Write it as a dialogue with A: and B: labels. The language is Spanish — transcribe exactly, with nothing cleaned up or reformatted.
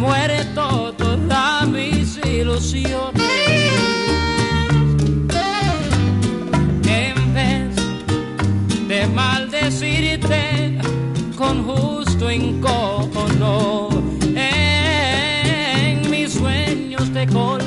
A: muerto todas mis ilusiones. En vez de maldecirte con justo encono, en mis sueños te colgué